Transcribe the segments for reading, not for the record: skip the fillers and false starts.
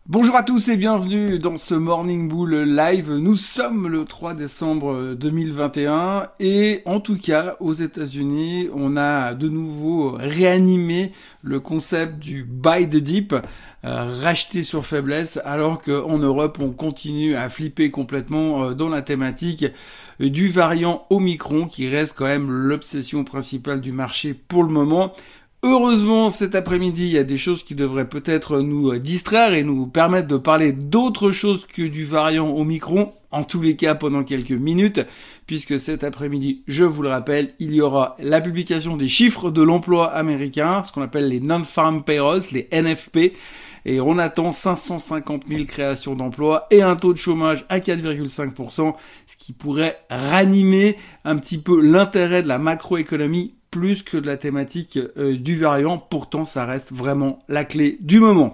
Bonjour à tous et bienvenue dans ce Morning Bull Live. Nous sommes le 3 décembre 2021 et en tout cas aux États-Unis, on a de nouveau réanimé le concept du buy the dip, racheter sur faiblesse, alors qu'en Europe, on continue à flipper complètement dans la thématique du variant Omicron qui reste quand même l'obsession principale du marché pour le moment. Heureusement, cet après-midi, il y a des choses qui devraient peut-être nous distraire et nous permettre de parler d'autre chose que du variant Omicron, en tous les cas pendant quelques minutes, puisque cet après-midi, je vous le rappelle, il y aura la publication des chiffres de l'emploi américain, ce qu'on appelle les non-farm payrolls, les NFP, et on attend 550 000 créations d'emplois et un taux de chômage à 4,5%, ce qui pourrait ranimer un petit peu l'intérêt de la macroéconomie plus que de la thématique du variant. Pourtant, ça reste vraiment la clé du moment.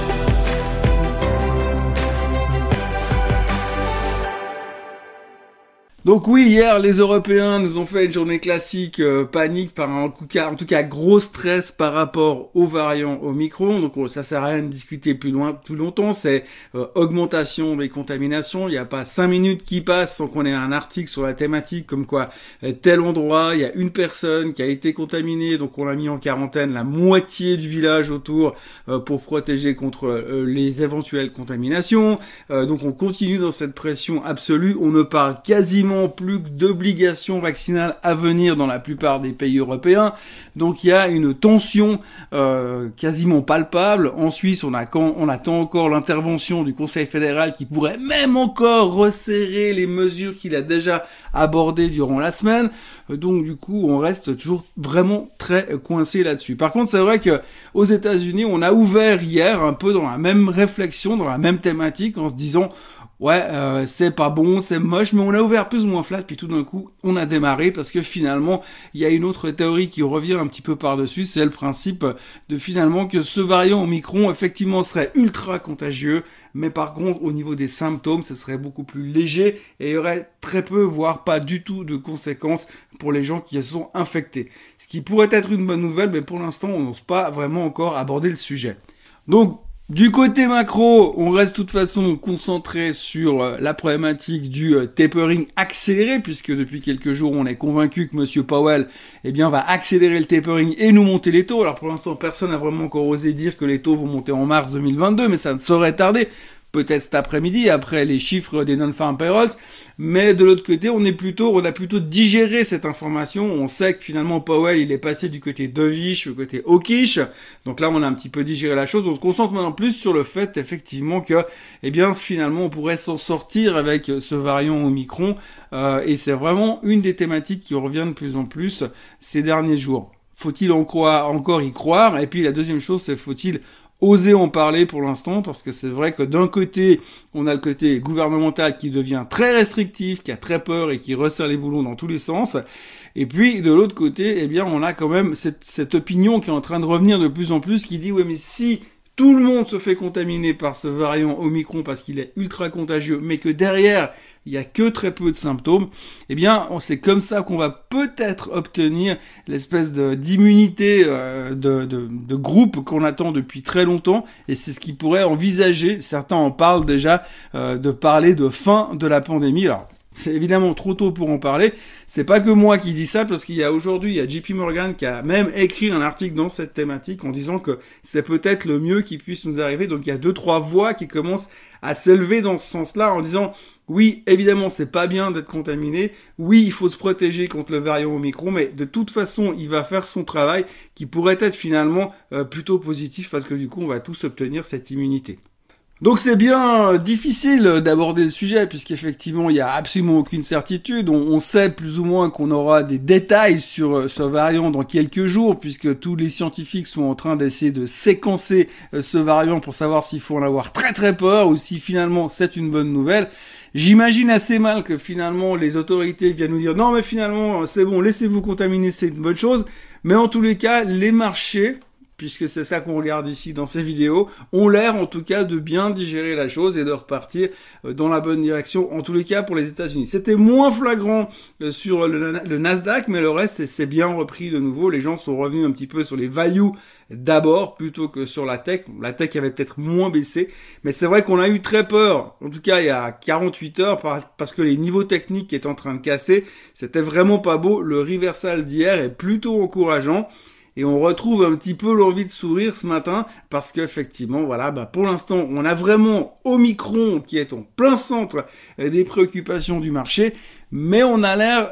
Donc oui, hier, les Européens nous ont fait une journée classique, panique, en tout cas gros stress par rapport au variant Omicron. Donc ça sert à rien de discuter plus longtemps. C'est augmentation des contaminations. Il n'y a pas 5 minutes qui passent sans qu'on ait un article sur la thématique comme quoi tel endroit, il y a une personne qui a été contaminée, donc on l'a mis en quarantaine la moitié du village autour pour protéger contre les éventuelles contaminations. Donc on continue dans cette pression absolue. On ne parle quasiment plus que d'obligations vaccinales à venir dans la plupart des pays européens. Donc il y a une tension quasiment palpable. En Suisse, on attend encore l'intervention du Conseil fédéral qui pourrait même encore resserrer les mesures qu'il a déjà abordées durant la semaine. Donc du coup, on reste toujours vraiment très coincé là-dessus. Par contre, c'est vrai que aux États-Unis, on a ouvert hier un peu dans la même réflexion, dans la même thématique, en se disant ouais, c'est pas bon, c'est moche, mais on a ouvert plus ou moins flat, puis tout d'un coup, on a démarré, parce que finalement, il y a une autre théorie qui revient un petit peu par-dessus, c'est le principe de finalement que ce variant Omicron, effectivement, serait ultra contagieux, mais par contre, au niveau des symptômes, ce serait beaucoup plus léger, et il y aurait très peu, voire pas du tout de conséquences pour les gens qui sont infectés. Ce qui pourrait être une bonne nouvelle, mais pour l'instant, on n'ose pas vraiment encore aborder le sujet. Donc, du côté macro, on reste de toute façon concentré sur la problématique du tapering accéléré, puisque depuis quelques jours, on est convaincu que Monsieur Powell, va accélérer le tapering et nous monter les taux. Alors pour l'instant, personne n'a vraiment encore osé dire que les taux vont monter en mars 2022, mais ça ne saurait tarder. Peut-être cet après-midi, après les chiffres des non-farm payrolls, mais de l'autre côté, on a plutôt digéré cette information. On sait que finalement Powell, il est passé du côté dovish au côté hawkish. Donc là, on a un petit peu digéré la chose. On se concentre maintenant plus sur le fait, effectivement, que, finalement, on pourrait s'en sortir avec ce variant Omicron. Et c'est vraiment une des thématiques qui revient de plus en plus ces derniers jours. Faut-il encore y croire? Et puis la deuxième chose, c'est faut-il oser en parler pour l'instant, parce que c'est vrai que d'un côté, on a le côté gouvernemental qui devient très restrictif, qui a très peur et qui resserre les boulons dans tous les sens. Et puis, de l'autre côté, on a quand même cette opinion qui est en train de revenir de plus en plus, qui dit, ouais, mais si tout le monde se fait contaminer par ce variant Omicron parce qu'il est ultra contagieux, mais que derrière, il y a que très peu de symptômes, c'est comme ça qu'on va peut-être obtenir l'espèce d'immunité de groupe qu'on attend depuis très longtemps, et c'est ce qui pourrait envisager, certains en parlent déjà, de parler de fin de la pandémie. Alors, c'est évidemment trop tôt pour en parler. C'est pas que moi qui dis ça, parce qu'il y a JP Morgan qui a même écrit un article dans cette thématique en disant que c'est peut-être le mieux qui puisse nous arriver. Donc il y a 2-3 voix qui commencent à s'élever dans ce sens-là en disant oui, évidemment, c'est pas bien d'être contaminé. Oui, il faut se protéger contre le variant Omicron, mais de toute façon, il va faire son travail qui pourrait être finalement plutôt positif, parce que du coup, on va tous obtenir cette immunité. Donc c'est bien difficile d'aborder le sujet, puisqu'effectivement il y a absolument aucune certitude. On sait plus ou moins qu'on aura des détails sur ce variant dans quelques jours, puisque tous les scientifiques sont en train d'essayer de séquencer ce variant pour savoir s'il faut en avoir très très peur ou si finalement c'est une bonne nouvelle. J'imagine assez mal que finalement les autorités viennent nous dire non mais finalement c'est bon, laissez-vous contaminer, c'est une bonne chose. Mais en tous les cas, les marchés puisque c'est ça qu'on regarde ici dans ces vidéos, ont l'air en tout cas de bien digérer la chose et de repartir dans la bonne direction, en tous les cas pour les États-Unis. C'était moins flagrant sur le Nasdaq, mais le reste c'est bien repris de nouveau. Les gens sont revenus un petit peu sur les values d'abord plutôt que sur la tech. La tech avait peut-être moins baissé, mais c'est vrai qu'on a eu très peur, en tout cas il y a 48 heures, parce que les niveaux techniques étaient en train de casser. C'était vraiment pas beau. Le reversal d'hier est plutôt encourageant. Et on retrouve un petit peu l'envie de sourire ce matin parce qu'effectivement, voilà, pour l'instant, on a vraiment Omicron qui est en plein centre des préoccupations du marché, mais on a l'air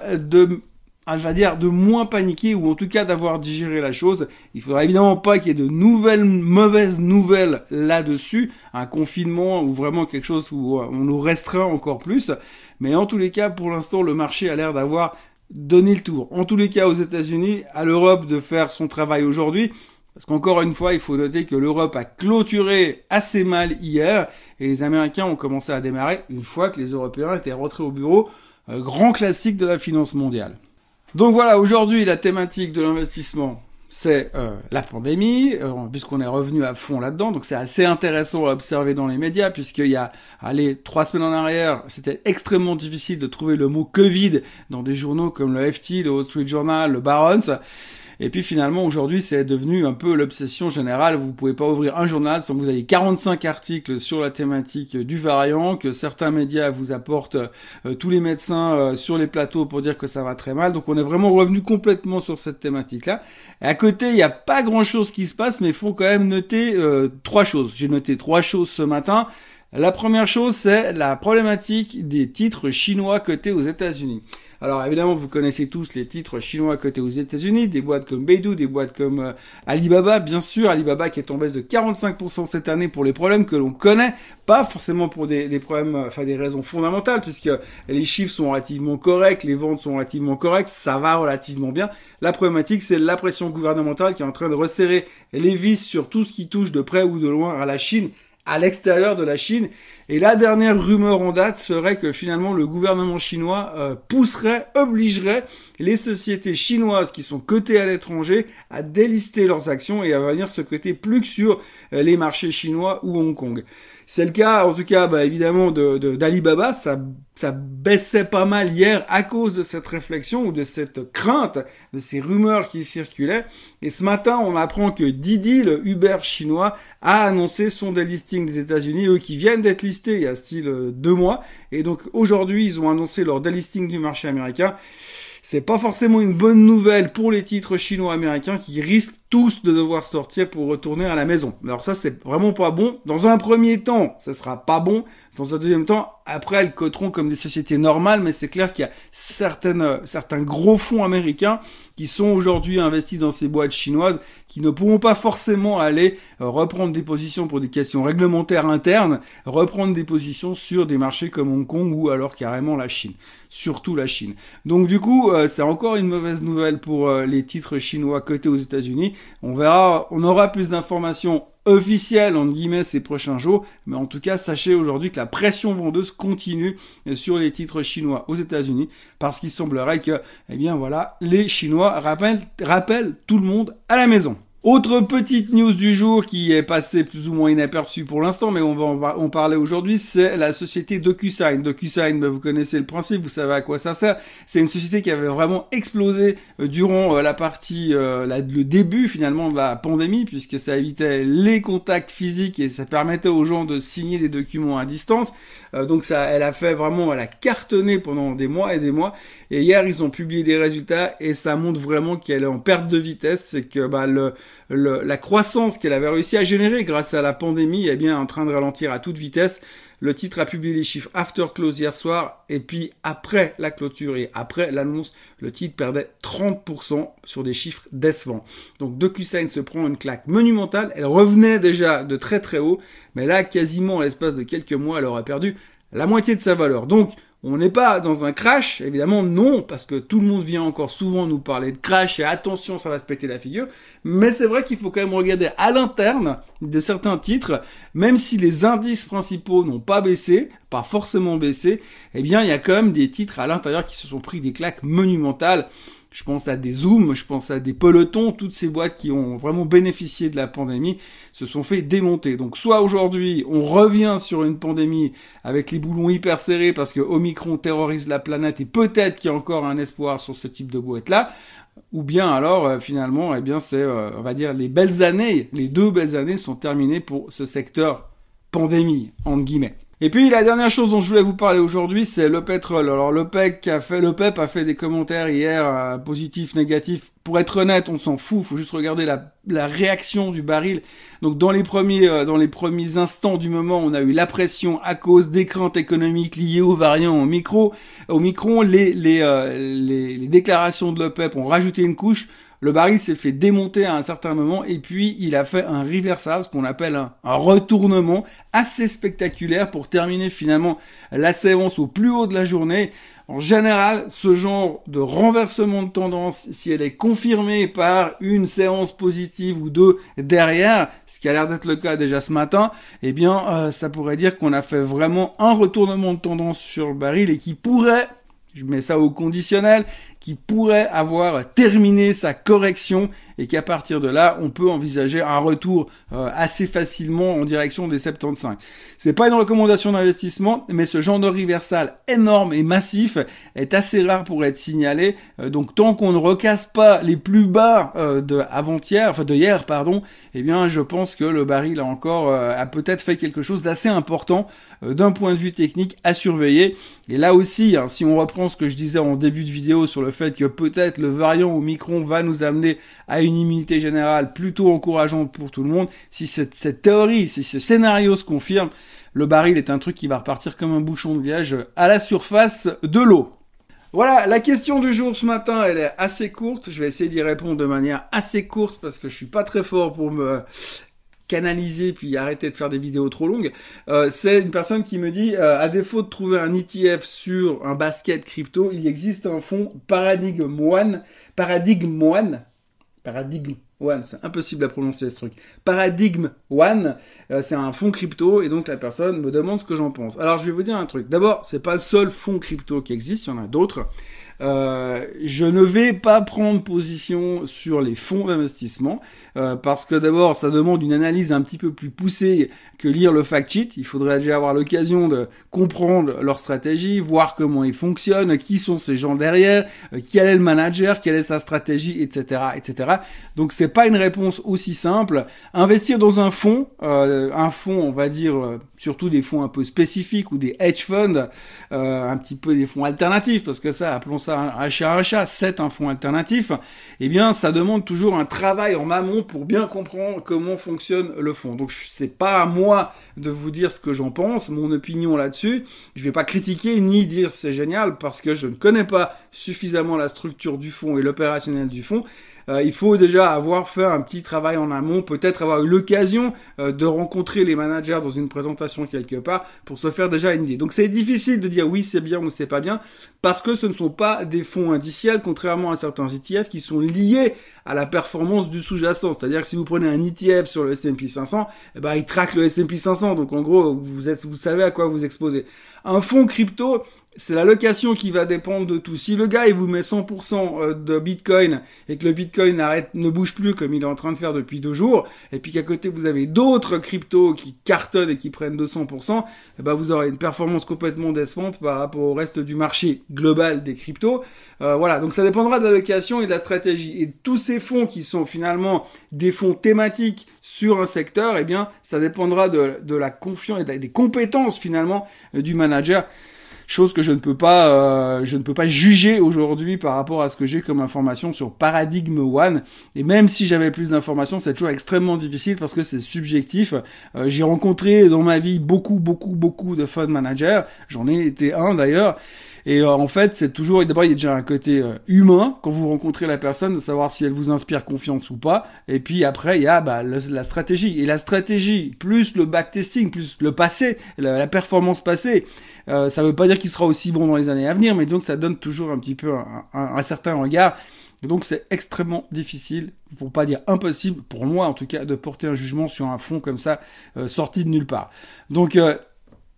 de moins paniquer ou en tout cas d'avoir digéré la chose. Il faudra évidemment pas qu'il y ait de nouvelles mauvaises nouvelles là-dessus, un confinement ou vraiment quelque chose où on nous restreint encore plus. Mais en tous les cas, pour l'instant, le marché a l'air d'avoir donner le tour. En tous les cas, aux États-Unis, à l'Europe de faire son travail aujourd'hui, parce qu'encore une fois, il faut noter que l'Europe a clôturé assez mal hier, et les Américains ont commencé à démarrer une fois que les Européens étaient rentrés au bureau, grand classique de la finance mondiale. Donc voilà, aujourd'hui, la thématique de l'investissement, c'est la pandémie, puisqu'on est revenu à fond là-dedans. Donc c'est assez intéressant à observer dans les médias, puisqu'il y a, 3 semaines en arrière, c'était extrêmement difficile de trouver le mot Covid dans des journaux comme le FT, le Wall Street Journal, le Barron's. Et puis finalement, aujourd'hui, c'est devenu un peu l'obsession générale. Vous pouvez pas ouvrir un journal sans que vous ayez 45 articles sur la thématique du variant, que certains médias vous apportent tous les médecins sur les plateaux pour dire que ça va très mal. Donc on est vraiment revenu complètement sur cette thématique-là. Et à côté, il n'y a pas grand-chose qui se passe, mais il faut quand même noter 3 choses. J'ai noté 3 choses ce matin. La première chose, c'est la problématique des titres chinois cotés aux États-Unis. Alors évidemment, vous connaissez tous les titres chinois cotés aux États-Unis, des boîtes comme Baidu, des boîtes comme Alibaba, bien sûr, Alibaba qui est en baisse de 45% cette année pour les problèmes que l'on connaît, pas forcément pour des problèmes, des raisons fondamentales, puisque les chiffres sont relativement corrects, les ventes sont relativement correctes, ça va relativement bien. La problématique, c'est la pression gouvernementale qui est en train de resserrer les vis sur tout ce qui touche de près ou de loin à la Chine, à l'extérieur de la Chine. Et la dernière rumeur en date serait que finalement le gouvernement chinois obligerait les sociétés chinoises qui sont cotées à l'étranger à délister leurs actions et à venir se coter plus que sur les marchés chinois ou Hong Kong. C'est le cas, en tout cas, évidemment, d'Alibaba. Ça baissait pas mal hier à cause de cette réflexion ou de cette crainte, de ces rumeurs qui circulaient. Et ce matin, on apprend que Didi, le Uber chinois, a annoncé son délisting des États-Unis, eux qui viennent d'être listés il y a style 2 mois. Et donc aujourd'hui, ils ont annoncé leur délisting du marché américain. C'est pas forcément une bonne nouvelle pour les titres chinois-américains qui risquent tous de devoir sortir pour retourner à la maison. Alors ça, c'est vraiment pas bon. Dans un premier temps, ça sera pas bon. Dans un deuxième temps, après, elles coteront comme des sociétés normales, mais c'est clair qu'il y a certains gros fonds américains qui sont aujourd'hui investis dans ces boîtes chinoises qui ne pourront pas forcément aller reprendre des positions pour des questions réglementaires internes, reprendre des positions sur des marchés comme Hong Kong ou alors carrément la Chine. Surtout la Chine. Donc du coup, c'est encore une mauvaise nouvelle pour les titres chinois cotés aux États-Unis. On verra, on aura plus d'informations officielles entre guillemets ces prochains jours, mais en tout cas, sachez aujourd'hui que la pression vendeuse continue sur les titres chinois aux États-Unis parce qu'il semblerait que, les Chinois rappellent tout le monde à la maison. Autre petite news du jour qui est passée plus ou moins inaperçue pour l'instant, mais on va en parler aujourd'hui, c'est la société DocuSign. DocuSign, vous connaissez le principe, vous savez à quoi ça sert. C'est une société qui avait vraiment explosé durant la partie, le début finalement de la pandémie, puisque ça évitait les contacts physiques et ça permettait aux gens de signer des documents à distance. Donc elle a cartonné pendant des mois et des mois. Et hier, ils ont publié des résultats et ça montre vraiment qu'elle est en perte de vitesse. C'est que la croissance qu'elle avait réussi à générer grâce à la pandémie est bien en train de ralentir à toute vitesse. Le titre a publié les chiffres after close hier soir et puis après la clôture et après l'annonce, le titre perdait 30% sur des chiffres décevants. Donc DocuSign se prend une claque monumentale. Elle revenait déjà de très très haut, mais là quasiment à l'espace de quelques mois, elle aura perdu la moitié de sa valeur. Donc on n'est pas dans un crash, évidemment non, parce que tout le monde vient encore souvent nous parler de crash et attention, ça va se péter la figure. Mais c'est vrai qu'il faut quand même regarder à l'interne de certains titres, même si les indices principaux n'ont pas baissé, pas forcément baissé, il y a quand même des titres à l'intérieur qui se sont pris des claques monumentales. je pense à des Zoom, je pense à des Pelotons, toutes ces boîtes qui ont vraiment bénéficié de la pandémie se sont fait démonter. Donc soit aujourd'hui, on revient sur une pandémie avec les boulons hyper serrés parce que Omicron terrorise la planète et peut-être qu'il y a encore un espoir sur ce type de boîte-là, ou bien alors finalement, eh bien c'est, on va dire, les 2 belles années sont terminées pour ce secteur pandémie, entre guillemets. Et puis la dernière chose dont je voulais vous parler aujourd'hui, c'est le pétrole. Alors l'OPEP a fait des commentaires hier, positifs, négatifs. Pour être honnête, on s'en fout, faut juste regarder la réaction du baril. Donc dans les premiers instants du moment, on a eu la pression à cause des craintes économiques liées aux variants Omicron. Les déclarations de l'OPEP ont rajouté une couche. Le baril s'est fait démonter à un certain moment et puis il a fait un reversal, ce qu'on appelle un retournement assez spectaculaire pour terminer finalement la séance au plus haut de la journée. En général, ce genre de renversement de tendance, si elle est confirmée par une séance positive ou deux derrière, ce qui a l'air d'être le cas déjà ce matin, eh bien, ça pourrait dire qu'on a fait vraiment un retournement de tendance sur le baril et qui pourrait, je mets ça au conditionnel, qui pourrait avoir terminé sa correction et qu'à partir de là, on peut envisager un retour assez facilement en direction des 75. C'est pas une recommandation d'investissement, mais ce genre de reversal énorme et massif est assez rare pour être signalé. Donc tant qu'on ne recasse pas les plus bas de hier, eh bien je pense que le baril a peut-être fait quelque chose d'assez important d'un point de vue technique à surveiller. Et là aussi, si on reprend ce que je disais en début de vidéo sur le fait que peut-être le variant Omicron va nous amener à une immunité générale plutôt encourageante pour tout le monde, si cette théorie, si ce scénario se confirme, le baril est un truc qui va repartir comme un bouchon de liège à la surface de l'eau. Voilà, la question du jour ce matin, elle est assez courte. Je vais essayer d'y répondre de manière assez courte parce que je suis pas très fort pour me canaliser puis arrêter de faire des vidéos trop longues. C'est une personne qui me dit, à défaut de trouver un ETF sur un basket crypto, il existe un fonds Paradigm One, c'est impossible à prononcer ce truc. Paradigm One, c'est un fonds crypto et donc la personne me demande ce que j'en pense. Alors je vais vous dire un truc. D'abord, c'est pas le seul fonds crypto qui existe, il y en a d'autres. Je ne vais pas prendre position sur les fonds d'investissement parce que d'abord ça demande une analyse un petit peu plus poussée que lire le fact sheet. Il faudrait déjà avoir l'occasion de comprendre leur stratégie, voir comment ils fonctionnent, qui sont ces gens derrière, quel est le manager, quelle est sa stratégie, etc., etc. Donc c'est pas une réponse aussi simple. Investir dans un fonds on va dire surtout des fonds un peu spécifiques ou des hedge funds, un petit peu des fonds alternatifs parce que ça, appelons ça un chat, c'est un fonds alternatif, eh bien ça demande toujours un travail en amont pour bien comprendre comment fonctionne le fonds. Donc c'est pas à moi de vous dire ce que j'en pense, mon opinion là-dessus. Je vais pas critiquer ni dire c'est génial parce que je ne connais pas suffisamment la structure du fonds et l'opérationnel du fonds. Il faut déjà avoir fait un petit travail en amont, peut-être avoir eu l'occasion de rencontrer les managers dans une présentation quelque part pour se faire déjà une idée. Donc c'est difficile de dire oui c'est bien ou c'est pas bien parce que ce ne sont pas des fonds indiciels contrairement à certains ETF qui sont liés à la performance du sous-jacent. C'est-à-dire que si vous prenez un ETF sur le S&P 500, eh ben il traque le S&P 500. Donc en gros vous savez à quoi vous exposez. Un fonds crypto, c'est la location qui va dépendre de tout. Si le gars il vous met 100% de Bitcoin et que le Bitcoin ne bouge plus comme il est en train de faire depuis 2 jours, et puis qu'à côté vous avez d'autres cryptos qui cartonnent et qui prennent 200%, eh ben vous aurez une performance complètement décevante par rapport au reste du marché global des cryptos. Voilà, donc ça dépendra de la location et de la stratégie. Et tous ces fonds qui sont finalement des fonds thématiques sur un secteur, eh bien ça dépendra de la confiance et des compétences finalement du manager. Chose que je ne peux pas juger aujourd'hui par rapport à ce que j'ai comme information sur Paradigm One. Et même si j'avais plus d'informations, c'est toujours extrêmement difficile parce que c'est subjectif. J'ai rencontré dans ma vie beaucoup de fund managers. J'en ai été un d'ailleurs. Et en fait, c'est toujours, d'abord, il y a déjà un côté humain quand vous rencontrez la personne, de savoir si elle vous inspire confiance ou pas. Et puis après, il y a la stratégie. Et la stratégie, plus le backtesting, plus le passé, la performance passée, ça veut pas dire qu'il sera aussi bon dans les années à venir, mais donc ça donne toujours un petit peu un certain regard. Et donc c'est extrêmement difficile, pour pas dire impossible, pour moi en tout cas, de porter un jugement sur un fonds comme ça, sorti de nulle part. Donc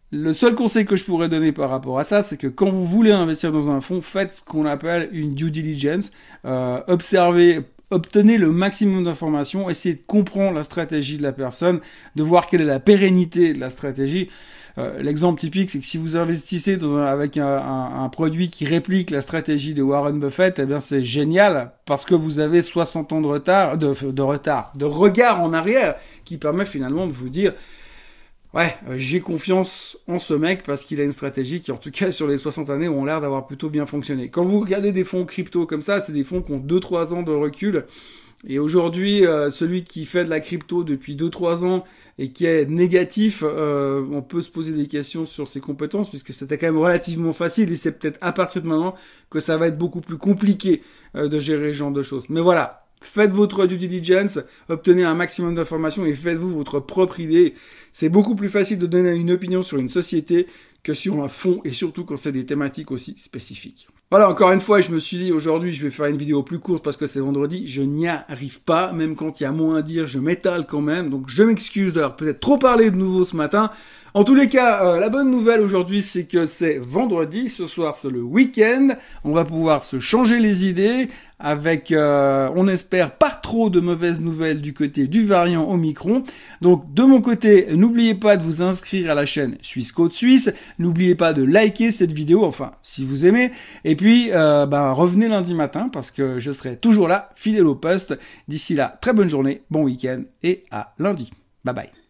Le seul conseil que je pourrais donner par rapport à ça, c'est que quand vous voulez investir dans un fonds, faites ce qu'on appelle une due diligence. Observez, obtenez le maximum d'informations, essayez de comprendre la stratégie de la personne, de voir quelle est la pérennité de la stratégie. L'exemple typique, c'est que si vous investissez avec un produit qui réplique la stratégie de Warren Buffett, eh bien c'est génial parce que vous avez 60 ans de regard en arrière qui permet finalement de vous dire ouais, j'ai confiance en ce mec parce qu'il a une stratégie qui, en tout cas, sur les 60 années, ont l'air d'avoir plutôt bien fonctionné. Quand vous regardez des fonds crypto comme ça, c'est des fonds qui ont 2-3 ans de recul. Et aujourd'hui, celui qui fait de la crypto depuis 2-3 ans et qui est négatif, on peut se poser des questions sur ses compétences puisque c'était quand même relativement facile et c'est peut-être à partir de maintenant que ça va être beaucoup plus compliqué de gérer ce genre de choses. Mais voilà. Faites votre due diligence, obtenez un maximum d'informations et faites-vous votre propre idée. C'est beaucoup plus facile de donner une opinion sur une société que sur un fonds et surtout quand c'est des thématiques aussi spécifiques. Voilà, encore une fois, je me suis dit aujourd'hui, je vais faire une vidéo plus courte parce que c'est vendredi. Je n'y arrive pas, même quand il y a moins à dire, je m'étale quand même. Donc je m'excuse d'avoir peut-être trop parlé de nouveau ce matin. En tous les cas, la bonne nouvelle aujourd'hui, c'est que c'est vendredi. Ce soir, c'est le week-end. On va pouvoir se changer les idées avec, on espère, pas trop de mauvaises nouvelles du côté du variant Omicron. Donc, de mon côté, n'oubliez pas de vous inscrire à la chaîne Suisse Côte Suisse. N'oubliez pas de liker cette vidéo, enfin, si vous aimez. Et puis, revenez lundi matin parce que je serai toujours là, fidèle au poste. D'ici là, très bonne journée, bon week-end et à lundi. Bye bye.